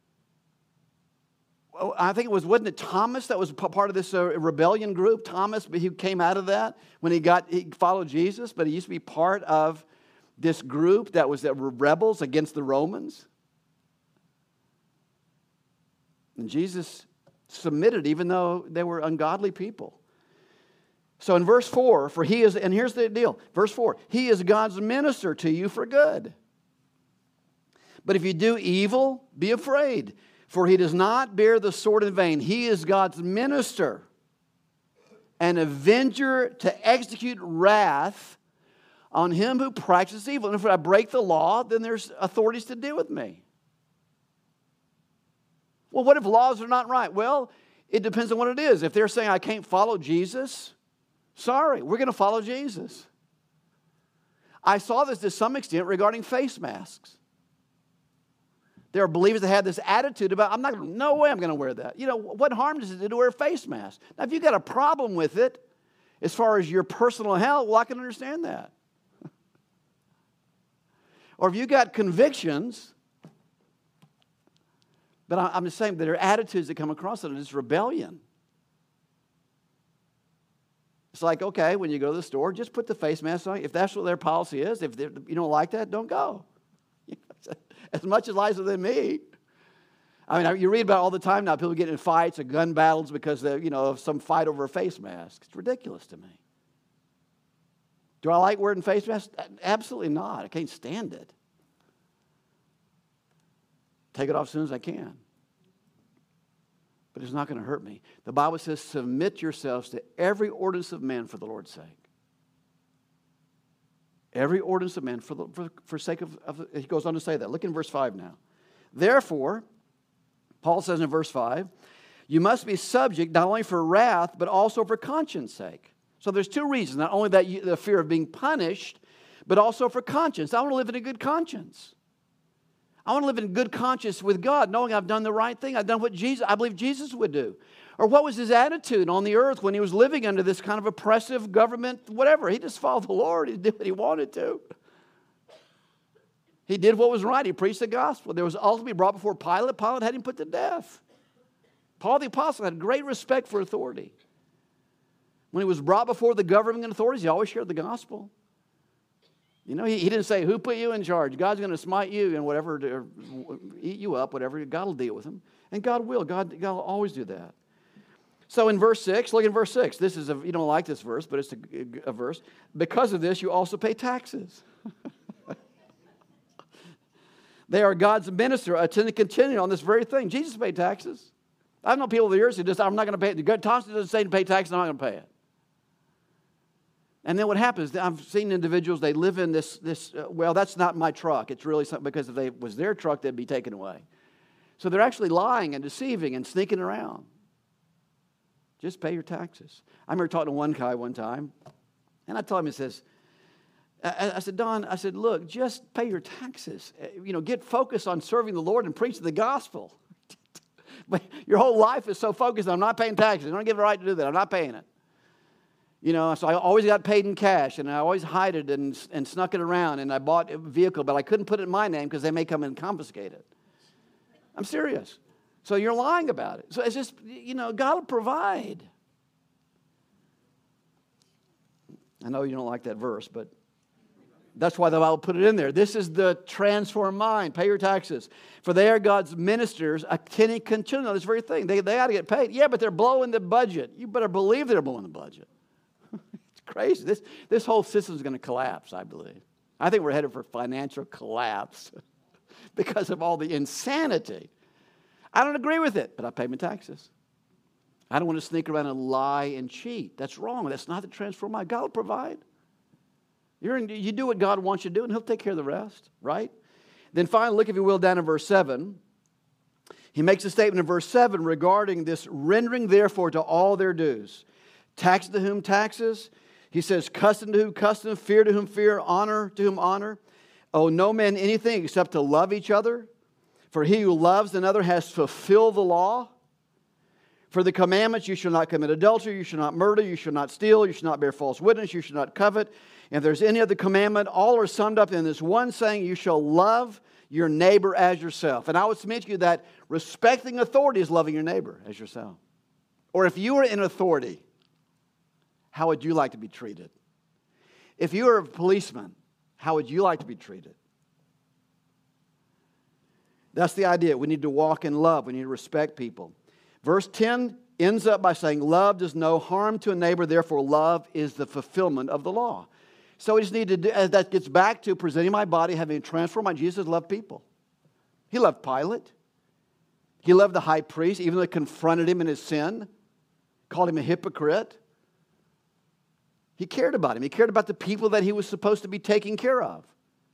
I think it was, wasn't it Thomas that was part of this uh, rebellion group? Thomas, but he came out of that when he got, he followed Jesus, but he used to be part of this group that was that were rebels against the Romans. And Jesus submitted even though they were ungodly people. So in verse four, for he is, and here's the deal, verse four, he is God's minister to you for good. But if you do evil, be afraid, for he does not bear the sword in vain. He is God's minister, an avenger to execute wrath on him who practices evil. And if I break the law, then there's authorities to deal with me. Well, what if laws are not right? Well, it depends on what it is. If they're saying I can't follow Jesus, sorry, we're going to follow Jesus. I saw this to some extent regarding face masks. There are believers that have this attitude about, I'm not, no way I'm going to wear that. You know, what harm does it do to wear a face mask? Now, if you've got a problem with it, as far as your personal health, well, I can understand that. Or if you've got convictions, but I'm just saying that there are attitudes that come across it, and it's rebellion. It's like, okay, when you go to the store, just put the face mask on. If that's what their policy is, if you don't like that, don't go. As much as lies within me. I mean, you read about all the time now, people getting in fights or gun battles because of, you know, of some fight over a face mask. It's ridiculous to me. Do I like wearing face masks? Absolutely not. I can't stand it. Take it off as soon as I can. But it's not going to hurt me. The Bible says, submit yourselves to every ordinance of man for the Lord's sake. Every ordinance of man for the for, for sake of, of, he goes on to say that. Look in verse five now. Therefore, Paul says in verse five, you must be subject not only for wrath, but also for conscience sake. So there's two reasons. Not only that you, the fear of being punished, but also for conscience. I want to live in a good conscience. I want to live in good conscience with God, knowing I've done the right thing. I've done what Jesus, I believe Jesus would do. Or what was his attitude on the earth when he was living under this kind of oppressive government, whatever. He just followed the Lord. He did what he wanted to. He did what was right. He preached the gospel. There was ultimately brought before Pilate. Pilate had him put to death. Paul the Apostle had great respect for authority. When he was brought before the governing authorities, he always shared the gospel. You know, he, he didn't say, who put you in charge? God's going to smite you and whatever, or eat you up, whatever. God will deal with him. And God will. God, God will always do that. So in verse six, look in verse six. This is, a, you don't like this verse, but it's a, a verse. Because of this, you also pay taxes. They are God's minister, attending continually on this very thing. Jesus paid taxes. I know people over the years who just, I'm not going to pay it. God Thompson doesn't say to pay taxes, I'm not going to pay it. And then what happens, I've seen individuals, they live in this, this uh, well, that's not my truck. It's really something, because if it was their truck, they'd be taken away. So they're actually lying and deceiving and sneaking around. Just pay your taxes. I remember talking to one guy one time, and I told him, he says, I, I said, Don, I said, look, just pay your taxes. You know, get focused on serving the Lord and preaching the gospel. But your whole life is so focused on, I'm not paying taxes. I don't give it the right to do that. I'm not paying it. You know, so I always got paid in cash, and I always hid it and, and snuck it around, and I bought a vehicle, but I couldn't put it in my name because they may come and confiscate it. I'm serious. So you're lying about it. So it's just, you know, God will provide. I know you don't like that verse, but that's why the Bible put it in there. This is the transformed mind. Pay your taxes. For they are God's ministers, attending continually on this very thing. They, they ought to get paid. Yeah, but they're blowing the budget. You better believe they're blowing the budget. It's crazy. This, this whole system is going to collapse, I believe. I think we're headed for financial collapse because of all the insanity. I don't agree with it, but I pay my taxes. I don't want to sneak around and lie and cheat. That's wrong. That's not the transformed mind. God will provide. You're in, you do what God wants you to do, and He'll take care of the rest, right? Then finally, look, if you will, down in verse seven. He makes a statement in verse seven regarding this rendering, therefore, to all their dues. Tax to whom taxes. He says, custom to whom custom, fear to whom fear, honor to whom honor. Owe no man anything except to love each other. For he who loves another has fulfilled the law. For the commandments, you shall not commit adultery, you shall not murder, you shall not steal, you shall not bear false witness, you shall not covet. And if there's any other commandment, all are summed up in this one saying, you shall love your neighbor as yourself. And I would submit to you that respecting authority is loving your neighbor as yourself. Or if you were in authority, how would you like to be treated? If you were a policeman, how would you like to be treated? That's the idea. We need to walk in love. We need to respect people. Verse ten ends up by saying, love does no harm to a neighbor, therefore love is the fulfillment of the law. So we just need to do, as that gets back to presenting my body, having a transformed mind. Jesus loved people. He loved Pilate. He loved the high priest, even though he confronted him in his sin, called him a hypocrite. He cared about him. He cared about the people that he was supposed to be taking care of.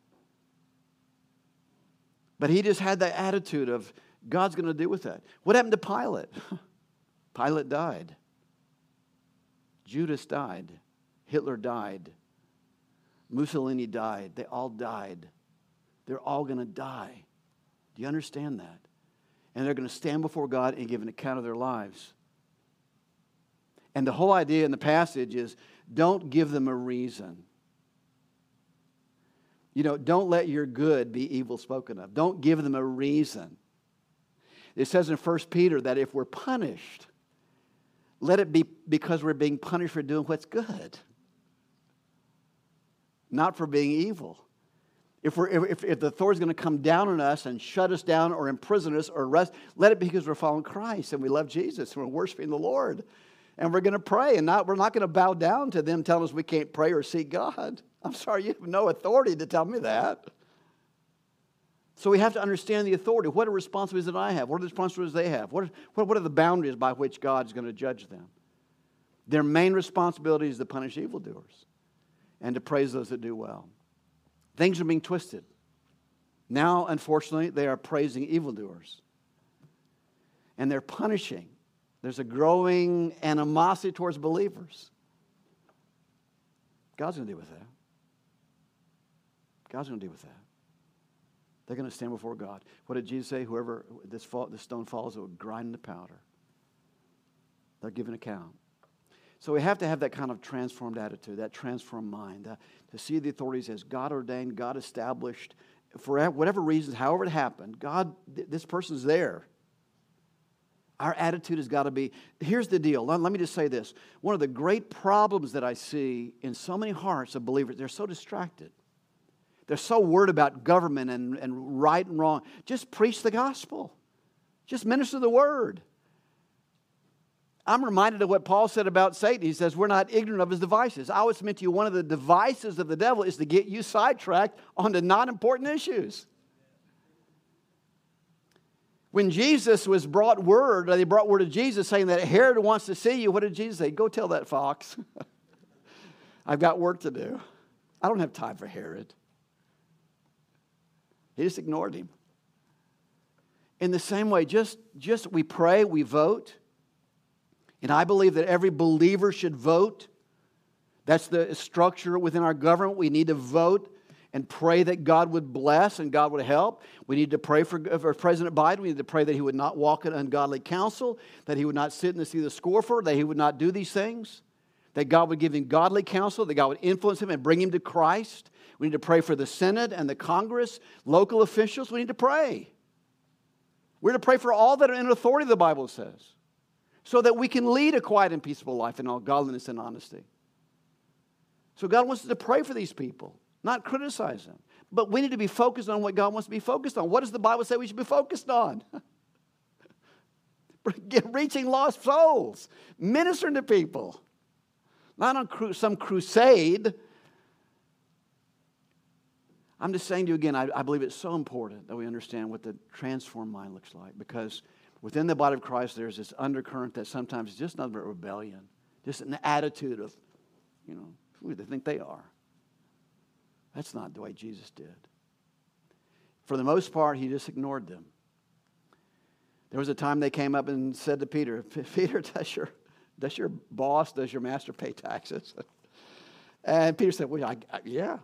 But he just had that attitude of, God's going to deal with that. What happened to Pilate? Pilate died. Judas died. Hitler died. Mussolini died. They all died. They're all going to die. Do you understand that? And they're going to stand before God and give an account of their lives. And the whole idea in the passage is, don't give them a reason. You know, don't let your good be evil spoken of. Don't give them a reason. It says in First Peter that if we're punished, let it be because we're being punished for doing what's good, not for being evil. If, we're, if, if the authority is going to come down on us and shut us down or imprison us or arrest, let it be because we're following Christ and we love Jesus and we're worshiping the Lord. And we're going to pray, and not, we're not going to bow down to them telling us we can't pray or seek God. I'm sorry, you have no authority to tell me that. So we have to understand the authority. What are responsibilities that I have? What are the responsibilities they have? What are, what are the boundaries by which God is going to judge them? Their main responsibility is to punish evildoers and to praise those that do well. Things are being twisted. Now, unfortunately, they are praising evildoers. And they're punishing. There's a growing animosity towards believers. God's going to deal with that. God's going to deal with that. They're going to stand before God. What did Jesus say? Whoever this, fall, this stone falls, it will grind into powder. They'll give an account. So we have to have that kind of transformed attitude, that transformed mind, uh, to see the authorities as God ordained, God established, for whatever reasons, however it happened. God, th- this person's there. Our attitude has got to be, here's the deal. Let, let me just say this. One of the great problems that I see in so many hearts of believers, they're so distracted. They're so worried about government and, and right and wrong. Just preach the gospel. Just minister the word. I'm reminded of what Paul said about Satan. He says, we're not ignorant of his devices. I would submit to you, one of the devices of the devil is to get you sidetracked onto non-important issues. When Jesus was brought word, they brought word to Jesus saying that Herod wants to see you, what did Jesus say? Go tell that fox. I've got work to do. I don't have time for Herod. He just ignored him. In the same way, just, just we pray, we vote. And I believe that every believer should vote. That's the structure within our government. We need to vote and pray that God would bless and God would help. We need to pray for, for President Biden. We need to pray that he would not walk in ungodly counsel, that he would not sit in the seat of the scoffer, that he would not do these things, that God would give him godly counsel, that God would influence him and bring him to Christ. We need to pray for the Senate and the Congress, local officials. We need to pray. We're to pray for all that are in authority, the Bible says, so that we can lead a quiet and peaceful life in all godliness and honesty. So God wants us to pray for these people, not criticize them. But we need to be focused on what God wants to be focused on. What does the Bible say we should be focused on? Reaching lost souls, ministering to people. Not on cru- some crusade. I'm just saying to you again, I, I believe it's so important that we understand what the transformed mind looks like. Because within the body of Christ, there's this undercurrent that sometimes is just nothing but rebellion. Just an attitude of, you know, who do they think they are? That's not the way Jesus did. For the most part, he just ignored them. There was a time they came up and said to Peter, Peter, does your, does your boss, does your master pay taxes? And Peter said, well, I, I, yeah.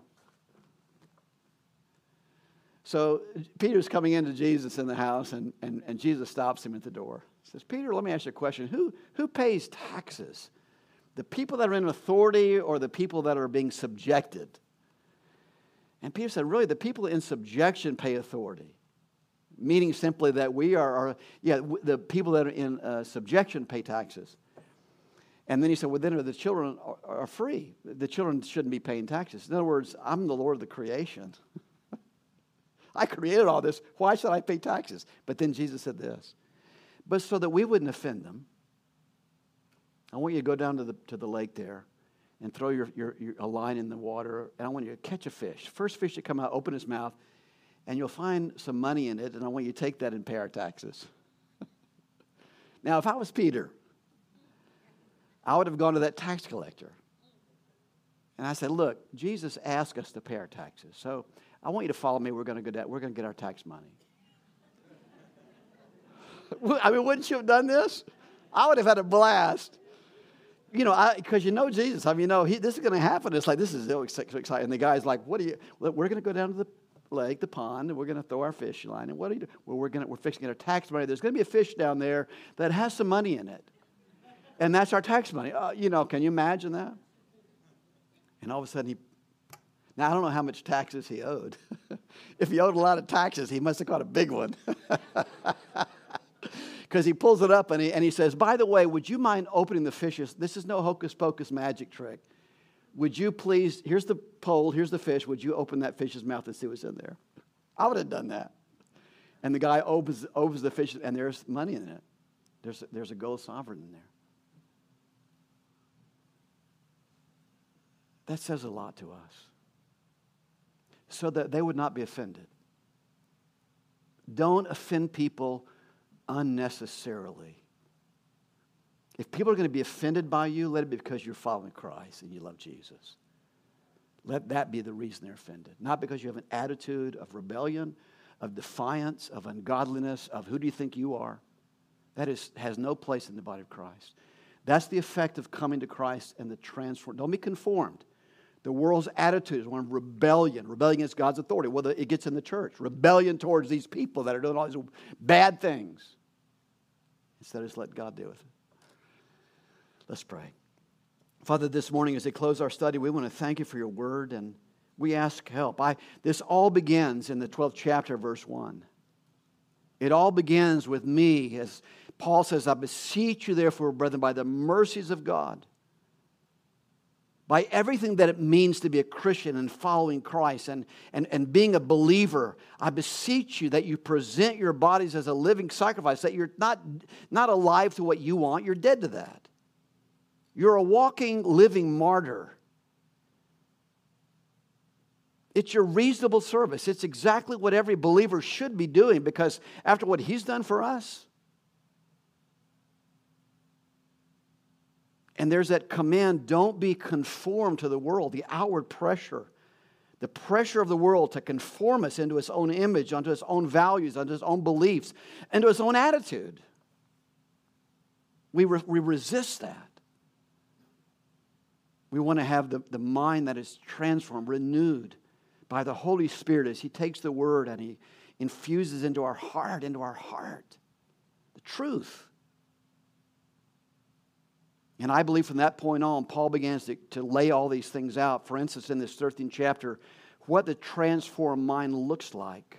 So Peter's coming into Jesus in the house, and, and, and Jesus stops him at the door. He says, Peter, let me ask you a question. Who, who pays taxes? The people that are in authority or the people that are being subjected? And Peter said, really, the people in subjection pay authority. Meaning simply that we are, are yeah, the people that are in uh, subjection pay taxes. And then he said, well, then the children are, are free. The children shouldn't be paying taxes. In other words, I'm the Lord of the creation. I created all this. Why should I pay taxes? But then Jesus said this. But so that we wouldn't offend them, I want you to go down to the to the lake there and throw your, your, your a line in the water, and I want you to catch a fish. First fish to come out, open his mouth, and you'll find some money in it, and I want you to take that and pay our taxes. Now, if I was Peter, I would have gone to that tax collector. And I said, look, Jesus asked us to pay our taxes. So I want you to follow me. We're going to go down. We're going to get our tax money. I mean, wouldn't you have done this? I would have had a blast. You know, because you know Jesus. I mean, you know, he, this is going to happen. It's like, this is so exciting. And the guy's like, what do you, well, we're going to go down to the lake, the pond, and we're going to throw our fish line. And what do you do? Well, we're going to, we're fixing to get our tax money. There's going to be a fish down there that has some money in it. And that's our tax money. Uh, you know, can you imagine that? And all of a sudden he, now I don't know how much taxes he owed. If he owed a lot of taxes, he must have caught a big one. Because he pulls it up and he, and he says, by the way, would you mind opening the fishes? This is no hocus pocus magic trick. Would you please, here's the pole, here's the fish. Would you open that fish's mouth and see what's in there? I would have done that. And the guy opens, opens the fish and there's money in it. There's, there's a gold sovereign in there. That says a lot to us. So that they would not be offended. Don't offend people unnecessarily. If people are going to be offended by you, let it be because you're following Christ and you love Jesus. Let that be the reason they're offended. Not because you have an attitude of rebellion, of defiance, of ungodliness, of who do you think you are. That is, has no place in the body of Christ. That's the effect of coming to Christ and the transform. Don't be conformed. The world's attitude is one of rebellion, rebellion against God's authority, whether it gets in the church, rebellion towards these people that are doing all these bad things. Instead of just let God deal with it. Let's pray. Father, this morning as we close our study, we want to thank you for your word, and we ask help. I, this all begins in the twelfth chapter, verse one. It all begins with me, as Paul says, I beseech you therefore, brethren, by the mercies of God, by everything that it means to be a Christian and following Christ and, and, and being a believer, I beseech you that you present your bodies as a living sacrifice, that you're not, not alive to what you want, you're dead to that. You're a walking, living martyr. It's your reasonable service. It's exactly what every believer should be doing, because after what He's done for us. And there's that command, don't be conformed to the world, the outward pressure. The pressure of the world to conform us into its own image, onto its own values, onto its own beliefs, into its own attitude. We, re- we resist that. We want to have the, the mind that is transformed, renewed by the Holy Spirit as He takes the Word and He infuses into our heart, into our heart, the truth. And I believe from that point on, Paul begins to, to lay all these things out. For instance, in this thirteenth chapter, what the transformed mind looks like.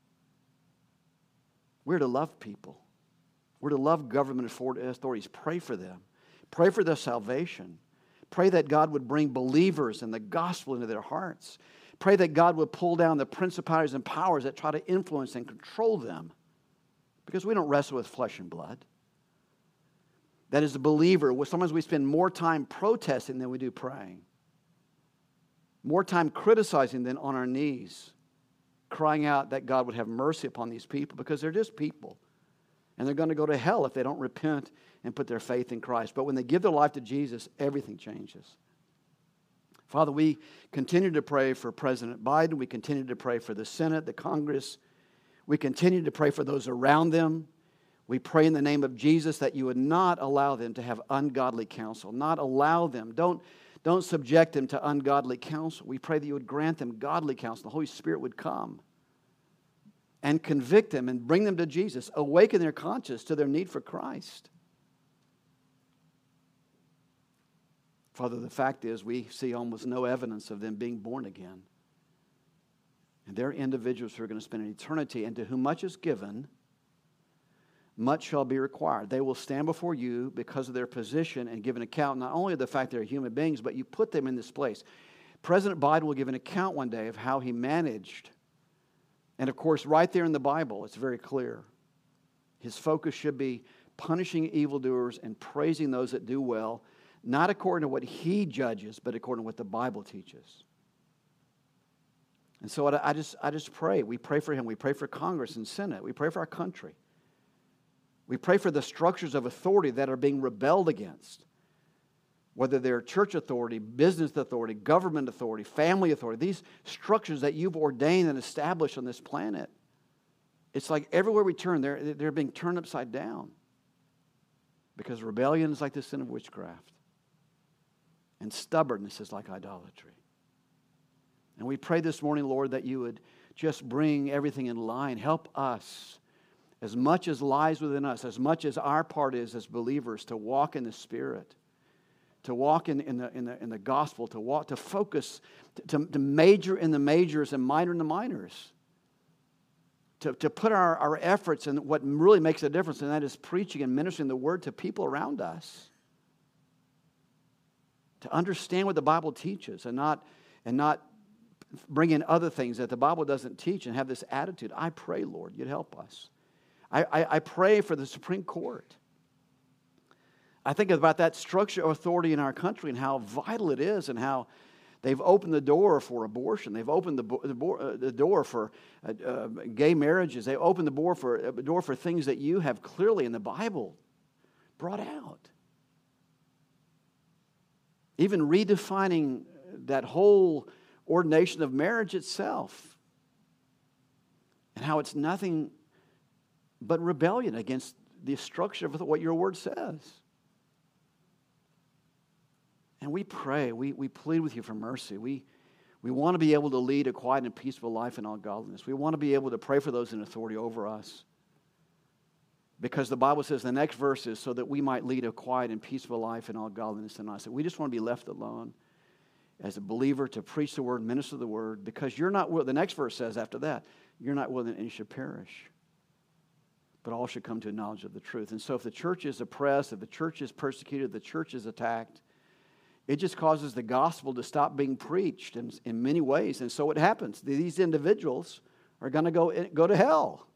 We're to love people. We're to love government authorities. Pray for them. Pray for their salvation. Pray that God would bring believers and the gospel into their hearts. Pray that God would pull down the principalities and powers that try to influence and control them. Because we don't wrestle with flesh and blood. That as a believer, sometimes we spend more time protesting than we do praying. More time criticizing than on our knees, crying out that God would have mercy upon these people, because they're just people. And they're going to go to hell if they don't repent and put their faith in Christ. But when they give their life to Jesus, everything changes. Father, we continue to pray for President Biden. We continue to pray for the Senate, the Congress. We continue to pray for those around them. We pray in the name of Jesus that you would not allow them to have ungodly counsel. Not allow them. Don't, don't subject them to ungodly counsel. We pray that you would grant them godly counsel. The Holy Spirit would come and convict them and bring them to Jesus. Awaken their conscience to their need for Christ. Father, the fact is we see almost no evidence of them being born again. And they're individuals who are going to spend an eternity, and to whom much is given, much shall be required. They will stand before you because of their position and give an account, not only of the fact they're human beings, but you put them in this place. President Biden will give an account one day of how he managed. And of course, right there in the Bible, it's very clear. His focus should be punishing evildoers and praising those that do well, not according to what he judges, but according to what the Bible teaches. And so I just, I just pray. We pray for him. We pray for Congress and Senate. We pray for our country. We pray for the structures of authority that are being rebelled against, whether they're church authority, business authority, government authority, family authority, these structures that you've ordained and established on this planet. It's like everywhere we turn, they're, they're being turned upside down, because rebellion is like the sin of witchcraft, and stubbornness is like idolatry. And we pray this morning, Lord, that you would just bring everything in line. Help us, as much as lies within us, as much as our part is as believers, to walk in the Spirit, to walk in, in, the, in, the, in the gospel, to walk, to focus, to, to major in the majors and minor in the minors, to, to put our, our efforts in what really makes a difference, and that is preaching and ministering the word to people around us, to understand what the Bible teaches and not, and not bring in other things that the Bible doesn't teach and have this attitude. I pray, Lord, you'd help us. I, I, I pray for the Supreme Court. I think about that structure of authority in our country and how vital it is, and how they've opened the door for abortion. They've opened the, the, uh, the door for uh, uh, gay marriages. They've opened the door for, uh, door for things that you have clearly in the Bible brought out. Even redefining that whole ordination of marriage itself, and how it's nothing but rebellion against the structure of what your word says. And we pray, we, we plead with you for mercy. We, we want to be able to lead a quiet and peaceful life in all godliness. We want to be able to pray for those in authority over us. Because the Bible says, the next verse is, so that we might lead a quiet and peaceful life in all godliness and honesty. We just want to be left alone as a believer to preach the word, minister the word, because you're not willing. The next verse says after that, you're not willing that any should perish, but all should come to a knowledge of the truth. And so if the church is oppressed, if the church is persecuted, if the church is attacked, it just causes the gospel to stop being preached in, in many ways. And so it happens. These individuals are going to go go to hell.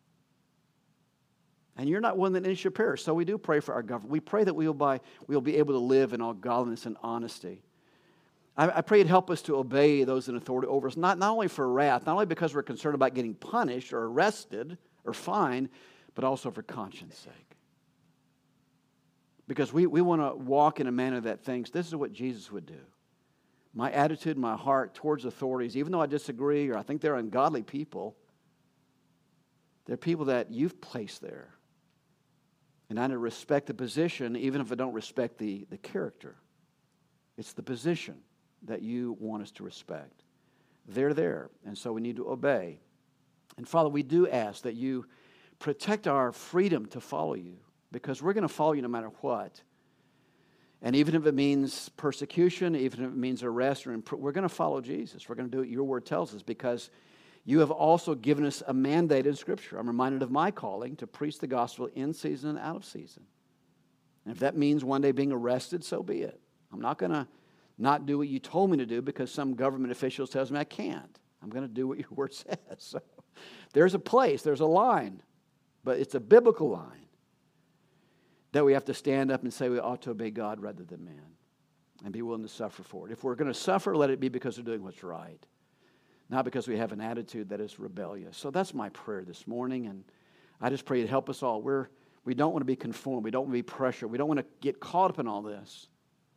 And you're not willing that any should perish. So we do pray for our government. We pray that we will, by, we will be able to live in all godliness and honesty. I, I pray you'd help us to obey those in authority over us, not, not only for wrath, not only because we're concerned about getting punished or arrested or fined, but also for conscience sake. Because we, we want to walk in a manner that thinks this is what Jesus would do. My attitude, my heart towards authorities, even though I disagree or I think they're ungodly people, they're people that you've placed there. And I need to respect the position even if I don't respect the, the character. It's the position that you want us to respect. They're there, and so we need to obey. And Father, we do ask that you protect our freedom to follow you, because we're going to follow you no matter what. And even if it means persecution, even if it means arrest, or imp- we're going to follow Jesus. We're going to do what your word tells us, because you have also given us a mandate in Scripture. I'm reminded of my calling to preach the gospel in season and out of season. And if that means one day being arrested, so be it. I'm not going to not do what you told me to do because some government official tells me I can't. I'm going to do what your word says. So there's a place, there's a line, but it's a biblical line that we have to stand up and say we ought to obey God rather than man and be willing to suffer for it. If we're going to suffer, let it be because we're doing what's right, not because we have an attitude that is rebellious. So that's my prayer this morning, and I just pray to help us all. We're, we don't want to be conformed. We don't want to be pressured. We don't want to get caught up in all this.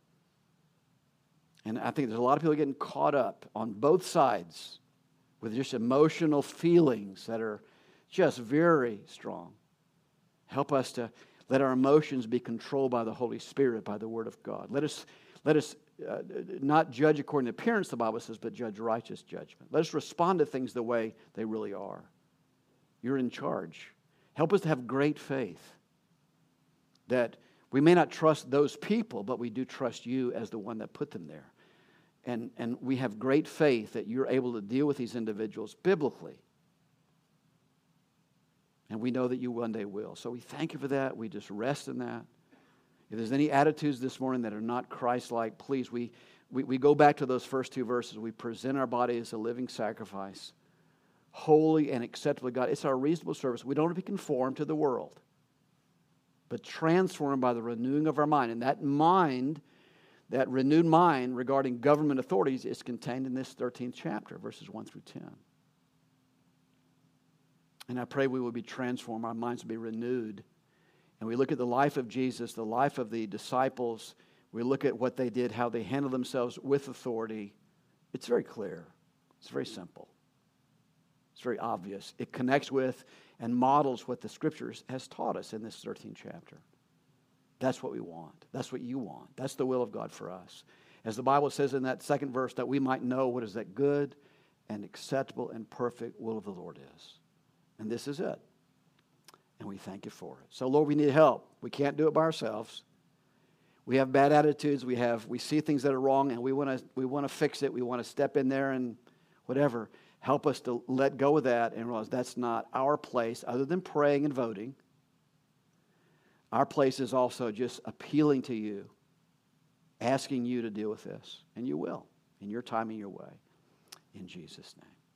And I think there's a lot of people getting caught up on both sides with just emotional feelings that are just very strong. Help us to let our emotions be controlled by the Holy Spirit, by the Word of God. Let us, let us uh, not judge according to appearance, the Bible says, but judge righteous judgment. Let us respond to things the way they really are. You're in charge. Help us to have great faith that we may not trust those people, but we do trust you as the one that put them there. And, and we have great faith that you're able to deal with these individuals biblically. And we know that you one day will. So we thank you for that. We just rest in that. If there's any attitudes this morning that are not Christ-like, please, we, we, we go back to those first two verses. We present our body as a living sacrifice, holy and acceptable to God. It's our reasonable service. We don't want to be conformed to the world, but transformed by the renewing of our mind. And that mind, that renewed mind regarding government authorities is contained in this thirteenth chapter, verses one through ten. And I pray we will be transformed, our minds will be renewed. And we look at the life of Jesus, the life of the disciples. We look at what they did, how they handled themselves with authority. It's very clear. It's very simple. It's very obvious. It connects with and models what the Scriptures has taught us in this thirteenth chapter. That's what we want. That's what you want. That's the will of God for us. As the Bible says in that second verse, that we might know what is that good and acceptable and perfect will of the Lord is. And this is it. And we thank you for it. So, Lord, we need help. We can't do it by ourselves. We have bad attitudes. We have we see things that are wrong, and we want to we want to fix it. We want to step in there and whatever. Help us to let go of that and realize that's not our place, other than praying and voting. Our place is also just appealing to you, asking you to deal with this. And you will, in your time and your way. In Jesus' name.